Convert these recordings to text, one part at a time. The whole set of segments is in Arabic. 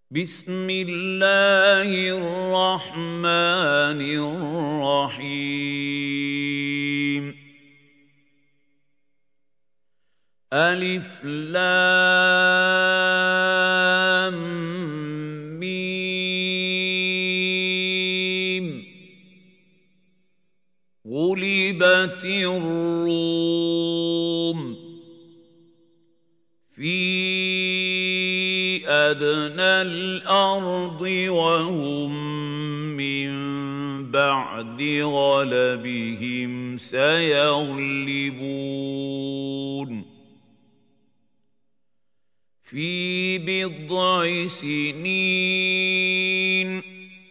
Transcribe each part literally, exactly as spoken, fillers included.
بسم الله الرحمن الرحيم ألف لام ميم غلبت الروم في أدنى الأرض وهم من بعد غلبهم سيغلبون في بضع سنين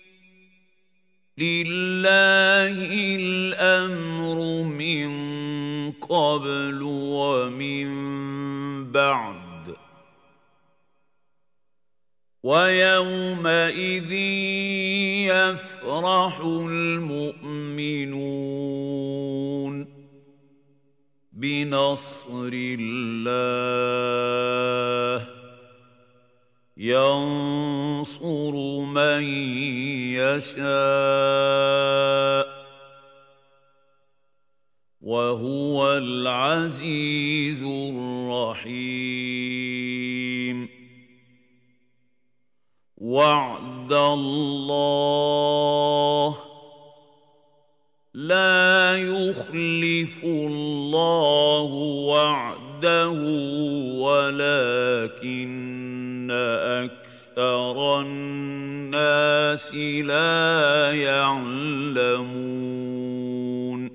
لله الأمر من قبل ومن بعد ويومئذ يفرح المؤمنون بنصر الله ينصر من يشاء وهو العزيز الرحيم وعد الله لا يخلف الله وعده ولكن أكثر الناس لا يعلمون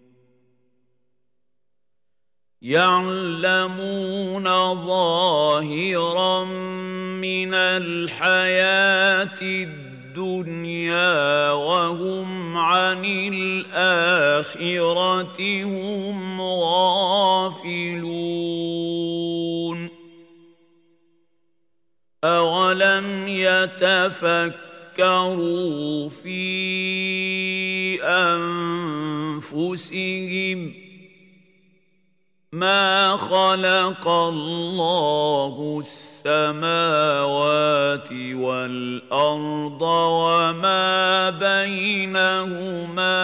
يعلمون ظاهرا من الحياة الدنيا وهم عن الآخرة هم غافلون أولم يتفكروا في أنفسهم ما خلق الله السماوات والأرض وما بينهما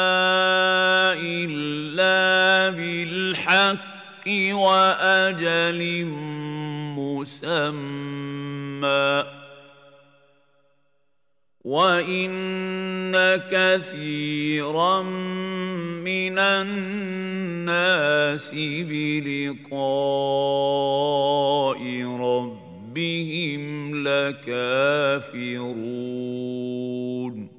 إلا بالحق وأجل مسمى وَإِنَّ كَثِيرًا مِنَ النَّاسِ بِلِقَاءِ رَبِّهِمْ لَكَافِرُونَ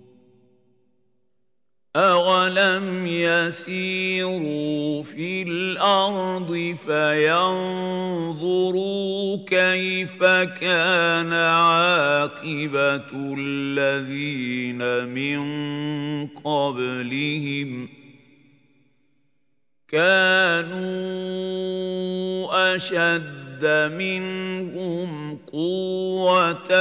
أَوَلَمْ يَسِيرُوا فِي الْأَرْضِ فَيَنظُرُوا كَيْفَ كَانَ عَاقِبَةُ الَّذِينَ مِن قَبْلِهِمْ كَانُوا أَشَدَّ مِنْهُمْ قُوَّةً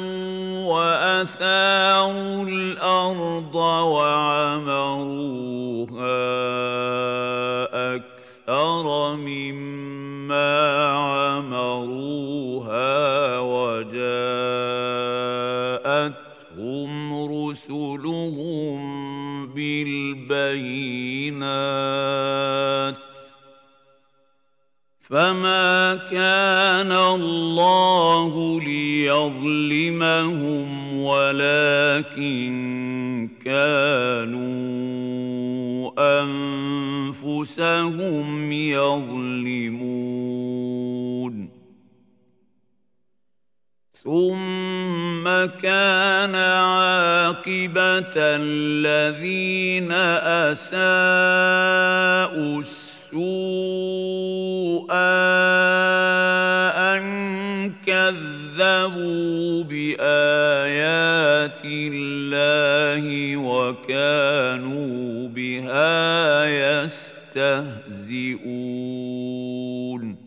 وَأَثَارُوا الْأَرْضَ وَعَمَرُوهَا أَكْثَرَ مِمَّا عَمَرُوهَا وَجَاءَتْهُمْ رُسُلُهُم بِالْبَيِّنَاتِ فَمَا كَانَ اللَّهُ لِيَظْلِمَهُمْ وَلَكِن كَانُوا أَنفُسَهُمْ يَظْلِمُونَ ثُمَّ كَانَ عَاقِبَةَ الَّذِينَ أَسَاءُوا السُّوءَ أَن كَذَّبُوا بِآيَاتِ اللَّهِ وَكَانُوا بِهَا يَسْتَهْزِئُونَ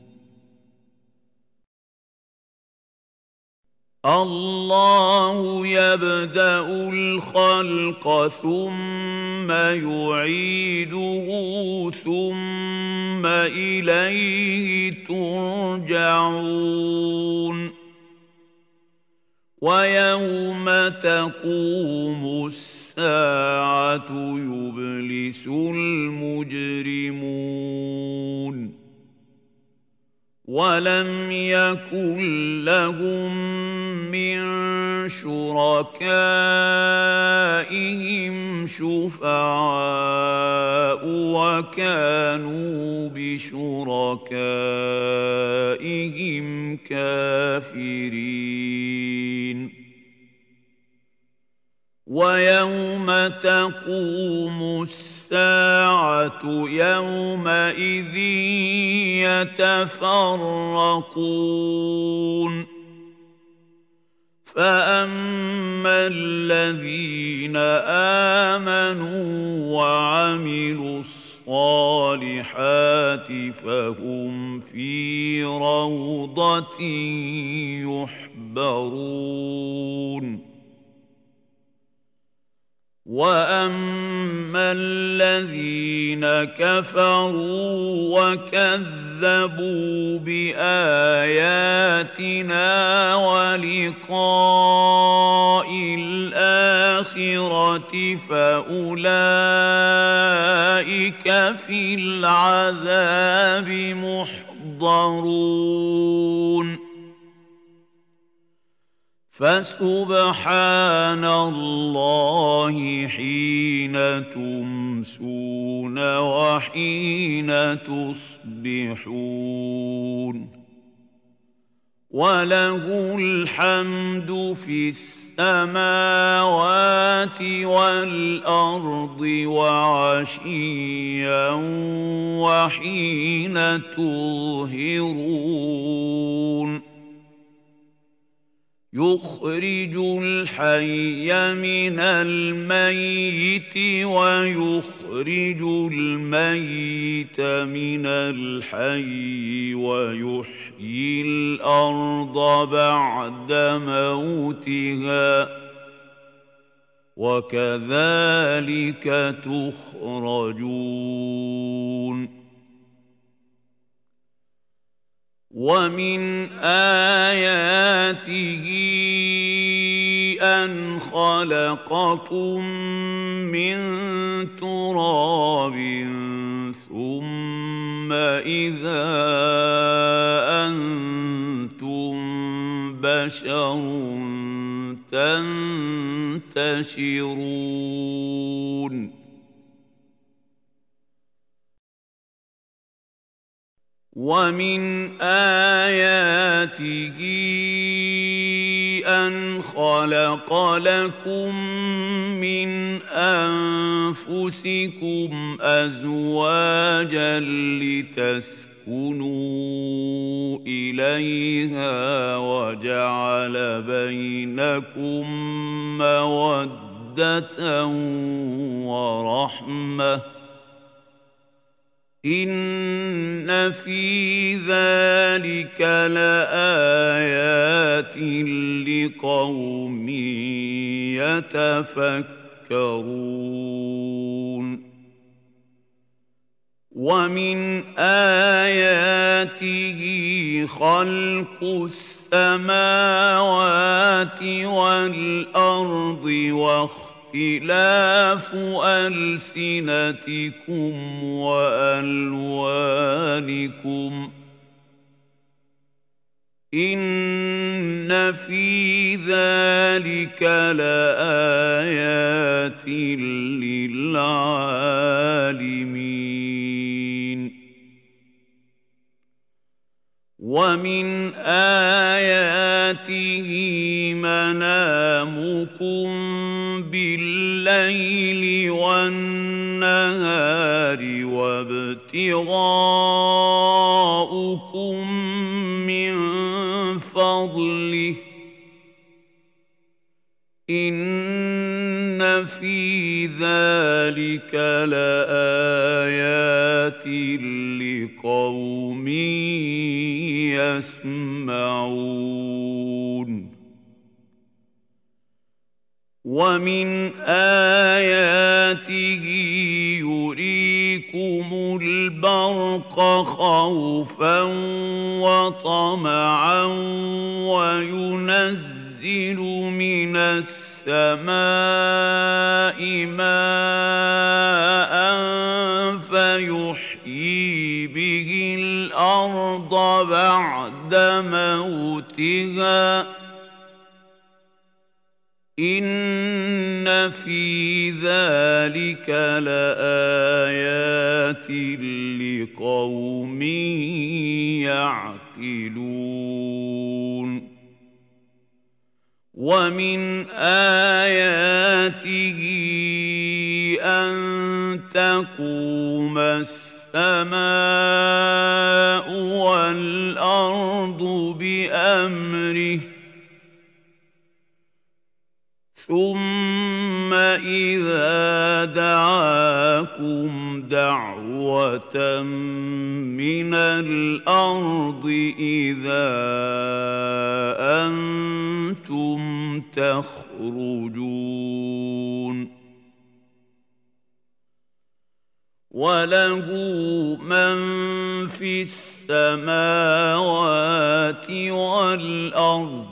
الله يبدأ الخلق ثم يعيده ثم إليه ترجعون وَيَوْمَ تَقُومُ السَّاعَةُ يُبْلِسُ الْمُجْرِمُونَ وَلَمْ يَكُن لَّهُم مِّن شُرَكَائِهِمْ شُفَعَاءُ وَكَانُوا بِشُرَكَائِهِمْ كَافِرِينَ وَيَوْمَ تَقُومُ السَّاعَةُ يَوْمَئِذٍ يَتَفَرَّقُونَ فَأَمَّا الَّذِينَ آمَنُوا وَعَمِلُوا الصَّالِحَاتِ فَهُمْ فِي رَوْضَةٍ يُحْبَرُونَ وَأَمَّا الَّذِينَ كَفَرُوا وَكَذَّبُوا بِآيَاتِنَا وَلِقَاءِ الْآخِرَةِ فَأُولَٰئِكَ فِي الْعَذَابِ مُحْضَرُونَ فَسُبْحَانَ اللَّهِ حِينَ تُمْسُونَ وَحِينَ تُصْبِحُونَ وَلَهُ الْحَمْدُ فِي السَّمَاوَاتِ وَالْأَرْضِ وَعَشِيًّا وَحِينَ تُظْهِرُونَ يُخْرِجُ الْحَيَّ مِنَ الْمَيِّتِ وَيُخْرِجُ الْمَيِّتَ مِنَ الْحَيِّ وَيُحْيِي الْأَرْضَ بَعْدَ مَوْتِهَا وَكَذَلِكَ تُخْرَجُونَ وَمِنْ آيَاتِهِ أَنْ خَلَقَكُم مِّن تُرَابٍ ثُمَّ إِذَا أَنتُم بَشَرٌ تَنتَشِرُونَ وَمِنْ آيَاتِهِ أَنْ خَلَقَ لَكُم مِّنْ أَنفُسِكُمْ أَزْوَاجًا لِّتَسْكُنُوا إِلَيْهَا وَجَعَلَ بَيْنَكُم مَّوَدَّةً وَرَحْمَةً ۚ إِنَّ فِي ذَٰلِكَ لَآيَاتٍ لِّقَوْمٍ يَتَفَكَّرُونَ وَمِنْ آيَاتِهِ خَلْقُ السَّمَاوَاتِ وَالْأَرْضِ وَاخْتِلَافُ أَلْسِنَتِكُمْ وَأَلْوَانِكُمْ ۚ إِنَّ فِي ذَٰلِكَ لَآيَاتٍ لِّلْعَالِمِينَ وَمِنْ آيَاتِهِ مَنَامُكُم بِاللَّيْلِ وَالنَّهَارِ وَابْتِغَاؤُكُم مِّن فَضْلِهِ ۚ إِنَّ فِي ذَٰلِكَ لَآيَاتٍ لِّقَوْمٍ يَسْمَعُونَ وَمِنْ آيَاتِهِ يُرِيكُمُ الْبَرْقَ خَوْفًا وَطَمَعًا وَيُنَزِّلُ يُنَزِّلُ مِنَ السَّمَاءِ مَاءً فَيُحْيِي بِهِ الْأَرْضَ بَعْدَ مَوْتِهَا ۚ إِنَّ فِي ذَلِكَ لَآيَاتٍ لِقَوْمٍ يَعْقِلُونَ وَمِنْ آيَاتِهِ أَن تَقُومَ السَّمَاءُ وَالْأَرْضُ بِأَمْرِهِ ثُمَّ إِذَا دَعَاكُمْ دَعْوَةً مِّنَ الْأَرْضِ إِذَا أَنتُمْ تَخْرُجُونَ وَلَهُ مَن فِي السَّمَاوَاتِ وَالْأَرْضِ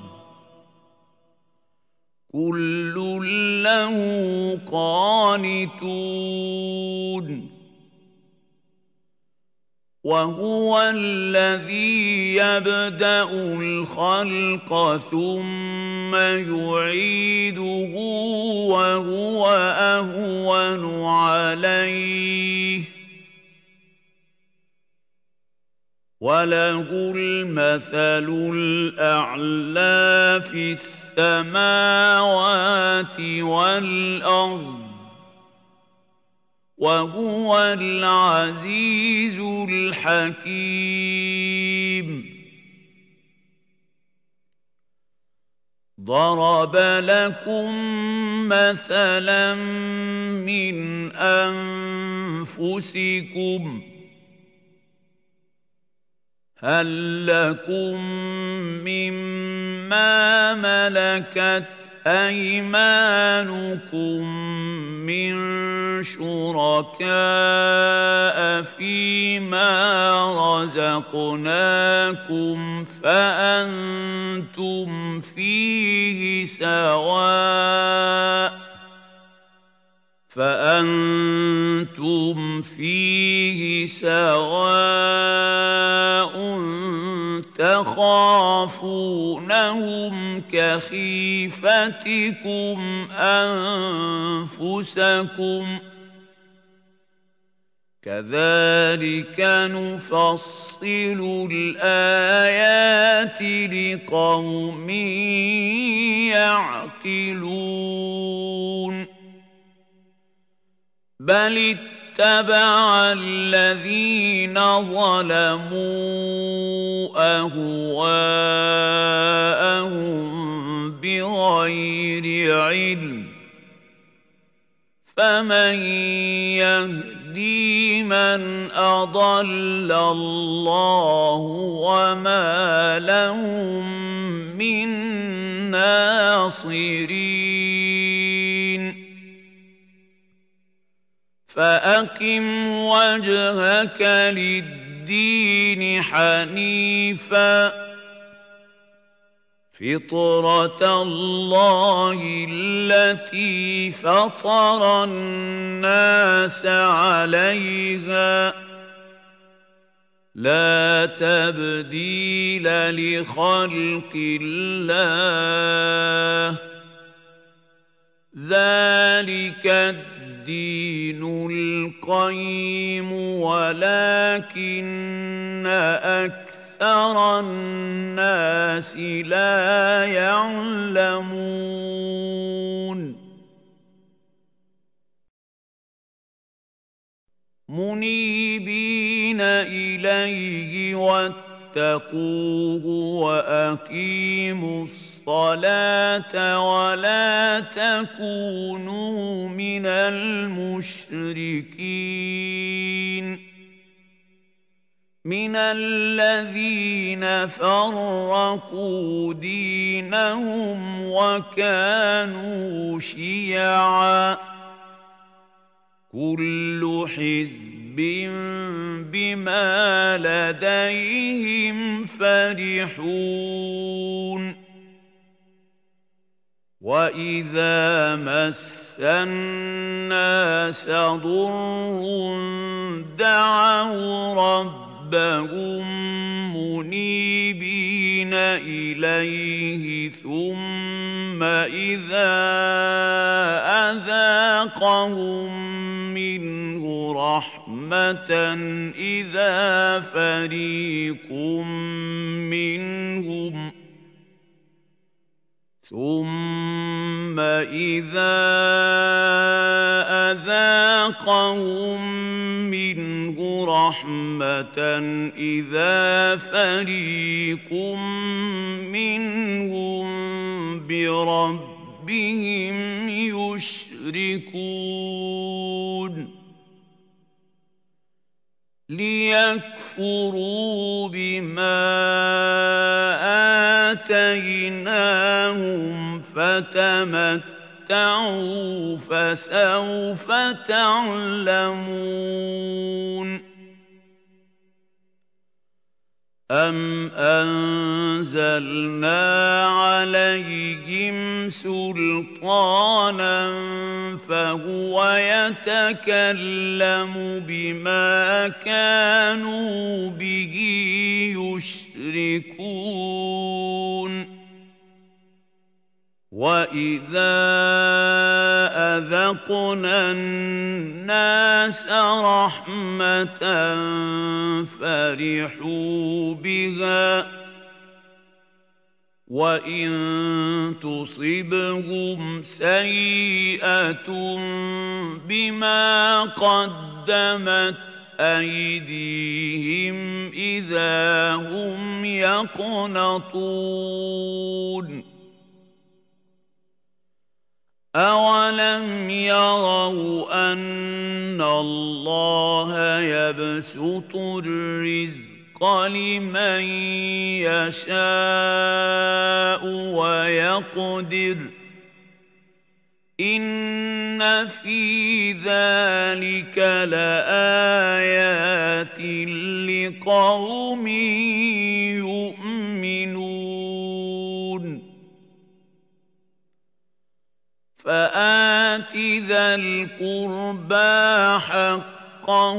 كُلٌّ لَّهُ قَانِتُونَ وَهُوَ الَّذِي يَبْدَأُ الْخَلْقَ ثُمَّ يُعِيدُهُ وَهُوَ أَهْوَنُ عَلَيْهِ ۖ وَلَهُ الْمَثَلُ الْأَعْلَىٰ فِي السَّمَاوَاتِ وَالْأَرْضِ ۖ وَهُوَ الْعَزِيزُ الْحَكِيمُ ضَرَبَ لَكُم مَّثَلًا مِّنْ أَنفُسِكُمْ ۖ هَل لَّكُم مِّمَّا مَلَكَتْ أَيْمَانُكُم مِّن شُرَكَاءَ فِيمَا رَزَقْنَاكُمْ فَأَنتُمْ فِيهِ سَوَاءٌ فأنتم فيه سواء تخافونهم كخيفتكم أنفسكم كذلك نفصل الآيات لقوم يعقلون بل اتبع الذين ظلموا أهواءهم بغير علم فمن يهدي من أضل الله وما لهم من ناصرين فأقم وجهك للدين حنيفا فطرة الله التي فطر الناس عليها لا تبديل لخلق الله ذلك الدين القيم ولكن أكثر الناس لا يعلمون منيبين إليه واتقوه وأقيموا الصلاة ولا تكونوا من المشركين من الذين فرقوا دينهم وكانوا شيعا كل حزب بما لديهم فرحون وَإِذَا مَسَّ النَّاسَ ضُرٌّ دَعَوْا رَبَّهُم مُّنِيبِينَ إِلَيْهِ ثُمَّ إِذَا أَذَاقَهُم مِّنْهُ رَحْمَةً إِذَا فَرِيقٌ مِّنْهُمْ ثُمَّ إِذَا أَذَاقَهُم مِّنْهُ رَحْمَةً إِذَا فَرِيقٌ مِّنْهُم بِرَبِّهِمْ يُشْرِكُونَ لِيَكْفُرُوا بِمَا آتَيْنَاهُمْ فَتَمَتَّعُوا فَسَوْفَ تَعْلَمُونَ أَمْ أَنزَلْنَا عَلَيْهِمْ سُلْطَانًا فَهُوَ يَتَكَلَّمُ بِمَا كَانُوا بِهِ يُشْرِكُونَ وَإِذَا أَذَقْنَا النَّاسَ رَحْمَةً فَرِحُوا بِهَا وَإِن تُصِبْهُمْ سَيِّئَةٌ بِمَا قَدَّمَتْ أَيْدِيهِمْ إِذَا هُمْ يَقْنَطُونَ أَوَلَمْ يَرَوْا أَنَّ اللَّهَ يَبْسُطُ الرِّزْقَ لِمَن يَشَاءُ وَيَقْدِرُ إِنَّ فِي ذَلِكَ لَآيَاتٍ لِقَوْمٍ يُؤْمِنُونَ فَآتِ ذَا الْقُرْبَىٰ حَقَّهُ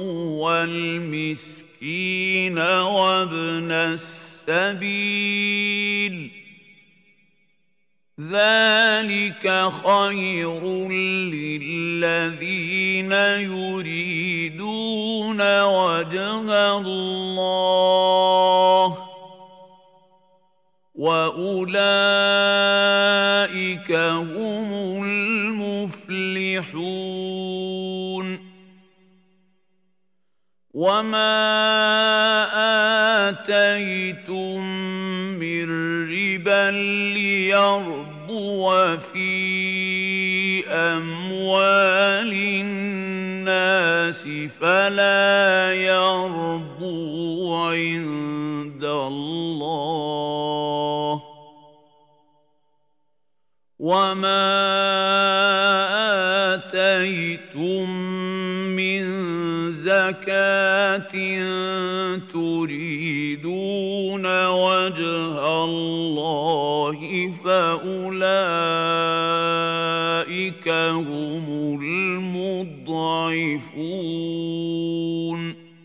وَالْمِسْكِينَ وَابْنَ السَّبِيلِ ذَلِكَ خَيْرٌ لِّلَّذِينَ يُرِيدُونَ وَجْهَ اللَّهِ وَأُولَٰئِكَ هُمُ الْمُفْلِحُونَ وَمَا آتَيْتُم مِّن رِّبًا لِّيَرْبُوَ فِي أَمْوَالِ النَّاسِ فَلَا يَرْبُو عِندَ اللَّهِ وَمَا آتَيْتُم مِّن زَكَاةٍ تُرِيدُونَ وَجْهَ اللَّهِ فَأُولَٰئِكَ هُمُ الْمُضْعِفُونَ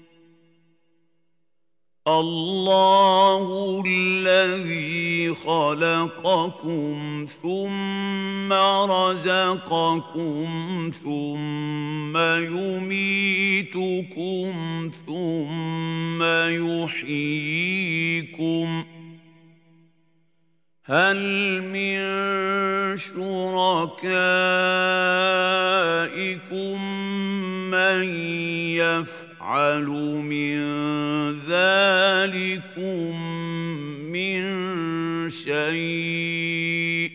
اللَّهُ الَّذِي خَلَقَكُمْ ثُمَّ رَزَقَكُمْ ثُمَّ يُمِيتُكُمْ ثُمَّ يُحْيِيكُمْ هَلْ مِن شُرَكَائِكُم مَّن يَفْعَلُ مِن ذَٰلِكُم مِّن شَيْءٍ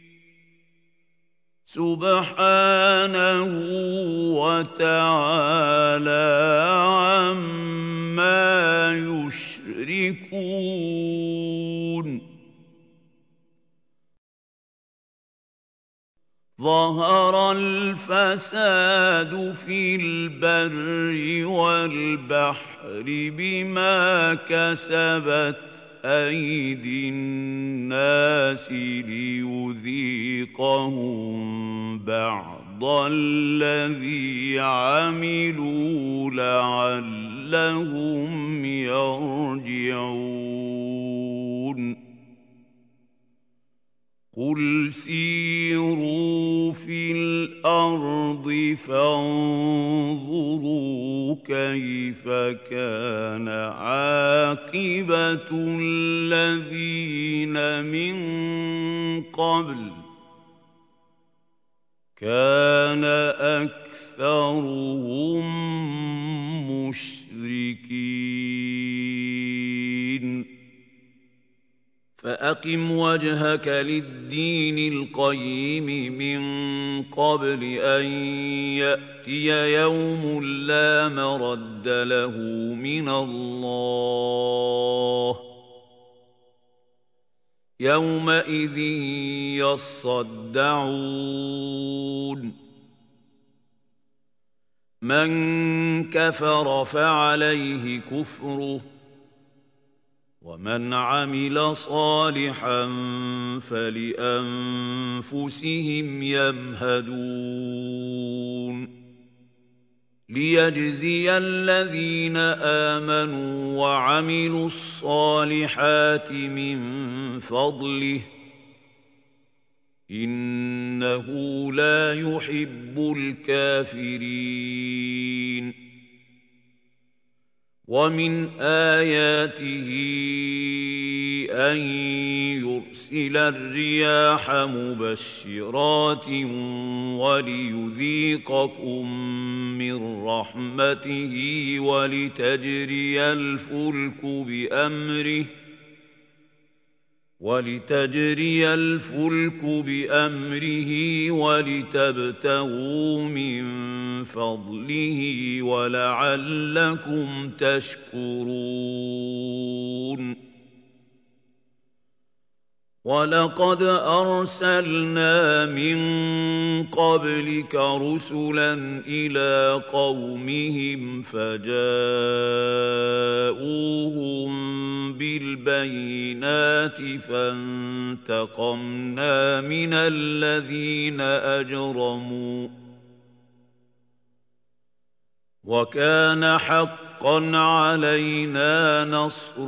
سُبْحَانَهُ وَتَعَالَىٰ عَمَّا يُشْرِكُونَ ظَهَرَ الْفَسَادُ فِي الْبَرِّ وَالْبَحْرِ بِمَا كَسَبَتْ أَيْدِي النَّاسِ لِيُذِيقَهُم بَعْضَ الَّذِي عَمِلُوا لَعَلَّهُمْ يَرْجِعُونَ قُلْ سِيرُوا فِي الْأَرْضِ فَانظُرُوا كَيْفَ كَانَ عَاقِبَةُ الَّذِينَ مِن قَبْلُ كَانَ أَكْثَرُهُم مُّشْرِكِينَ فَأَقِمْ وَجْهَكَ لِلدِّينِ الْقَيِّمِ مِن قَبْلِ أَن يَأْتِيَ يَوْمٌ لَّا مَرَدَّ لَهُ مِنَ اللَّهِ ۖ يَوْمَئِذٍ يَصَّدَّعُونَ مَن كَفَرَ فَعَلَيْهِ كُفْرُهُ وَمَنْ عَمِلَ صَالِحًا فَلِأَنفُسِهِمْ يَمْهَدُونَ لِيَجْزِيَ الَّذِينَ آمَنُوا وَعَمِلُوا الصَّالِحَاتِ مِن فَضْلِهِ إِنَّهُ لَا يُحِبُّ الْكَافِرِينَ وَمِنْ آيَاتِهِ أَن يُرْسِلَ الرِّيَاحَ مُبَشِّرَاتٍ وَلِيُذِيقَكُم مِّن رَّحْمَتِهِ وَلِتَجْرِيَ الْفُلْكُ بِأَمْرِهِ وَلِتَجْرِيَ الْفُلْكُ بِأَمْرِهِ وَلِتَبْتَغُوا مِن فَضْلِهِ وَلَعَلَّكُمْ تَشْكُرُونَ وَلَقَدْ أَرْسَلْنَا مِن قَبْلِكَ رُسُلًا إِلَىٰ قَوْمِهِمْ فَجَاءُوهُم بِالْبَيِّنَاتِ فَانتَقَمْنَا مِنَ الَّذِينَ أَجْرَمُوا ۖ وَكَانَ حَقًّا عَلَيْنَا نَصْرُ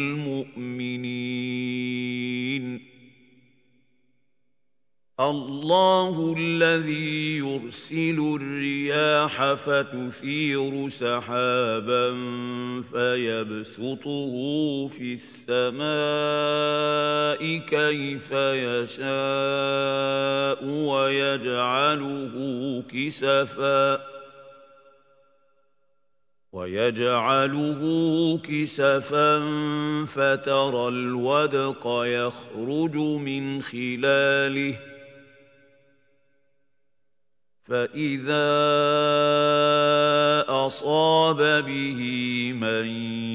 الْمُؤْمِنِينَ اللَّهُ الَّذِي يُرْسِلُ الرِّيَاحَ فَتُثِيرُ سَحَابًا فَيَبْسُطُهُ فِي السَّمَاءِ كَيْفَ يَشَاءُ وَيَجْعَلُهُ كِسَفًا وَيَجْعَلُهُ كِسَفًا فَتَرَى الْوَدْقَ يَخْرُجُ مِنْ خِلَالِهِ فَإِذَا أَصَابَ بِهِ مَن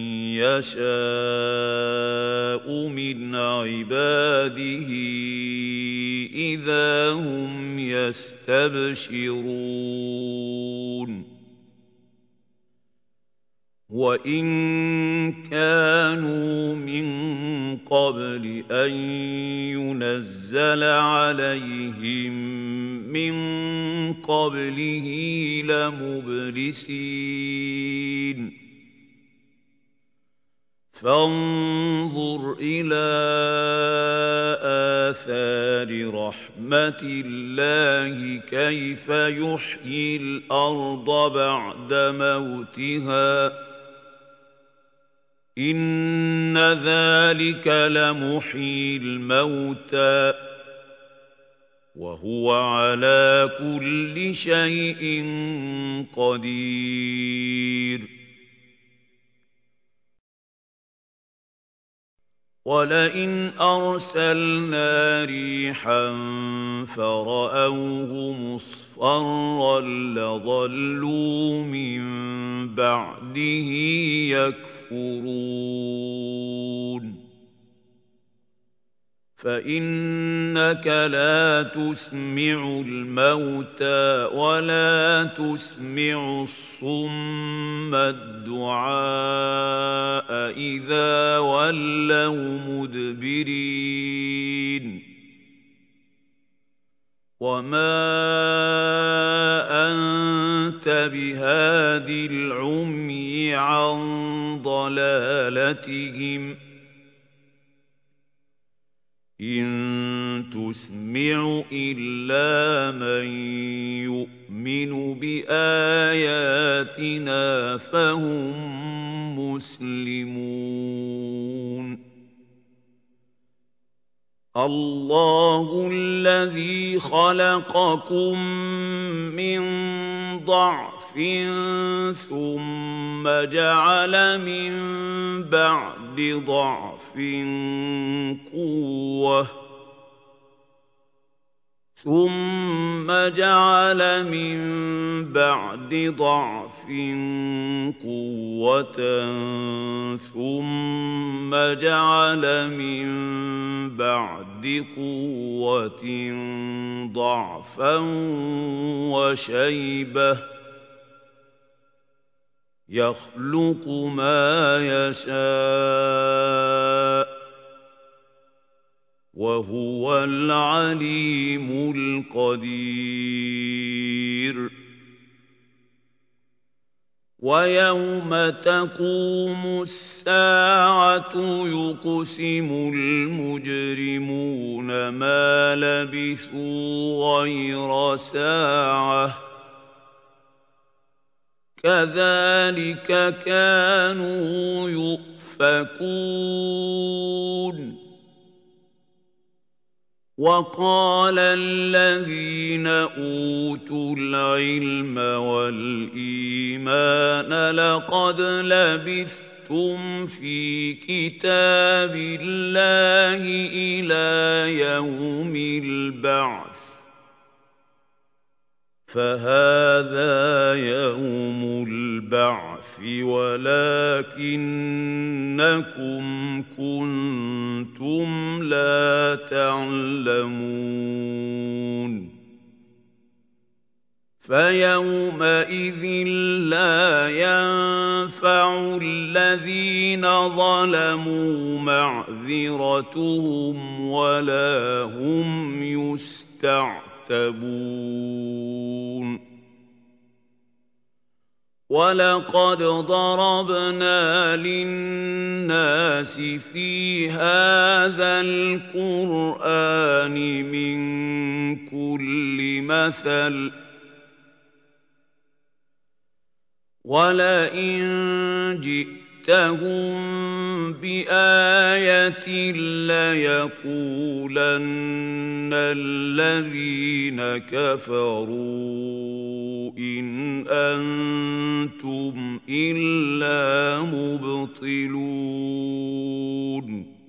يَشَاءُ مِنْ عِبَادِهِ إِذَا هُمْ يَسْتَبْشِرُونَ وَإِن كَانُوا مِن قَبْلِ أَن يُنَزَّلَ عَلَيْهِم مِّن قَبْلِهِ لَمُبْلِسِينَ فَانظُرْ إِلَىٰ آثَارِ رَحْمَتِ اللَّهِ كَيْفَ يُحْيِي الْأَرْضَ بَعْدَ مَوْتِهَا ۚ إِنَّ ذَلِكَ لَمُحْيِي الْمَوْتَىٰ ۖ وَهُوَ عَلَىٰ كُلِّ شَيْءٍ قَدِيرٌ وَلَئِنْ أَرْسَلْنَا رِيحًا فَرَأَوْهُ مُصْفَرًّا لَّظَلُّوا مِن بَعْدِهِ يَكْفُرُونَ فإنك لا تسمع الموتى ولا تسمع الصم الدعاء إذا ولوا مدبرين وما أنت بهاد العمي عن ضلالتهم إن تسمع إلا من يؤمن بآياتنا فهم مسلمون الله الذي خلقكم من ضعف ثم جعل من بعد ضعف قوة ثم جعل من بعد ضعف قوة ثم جعل من بعد قوة ضعفا وشيبة يخلق ما يشاء وهو العليم القدير ويوم تقوم الساعة يقسم المجرمون ما لبثوا غير ساعة كذلك كانوا يؤفكون وقال الذين أوتوا العلم والإيمان لقد لبثتم في كتاب الله إلى يوم البعث فهذا يوم البعث ولكنكم كنتم لا تعلمون فيومئذ لا ينفع الذين ظلموا معذرتهم ولا هم يستعتبون ولقد ضربنا للناس في هذا القرآن من كل مثل ولئن جئتهم بآية ليقولن الذين كفروا إن أنتم إلا مبطلون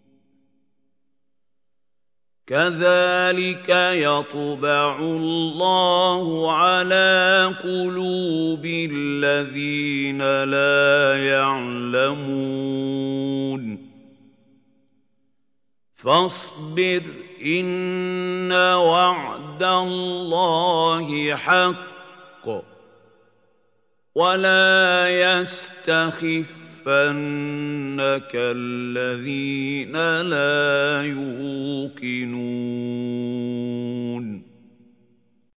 كذلك يطبع الله على قلوب الذين لا يعلمون فاصبر إن وعد الله حق ولا يستخف فَإِنَّكَ الَّذِينَ لَا يُوقِنُونَ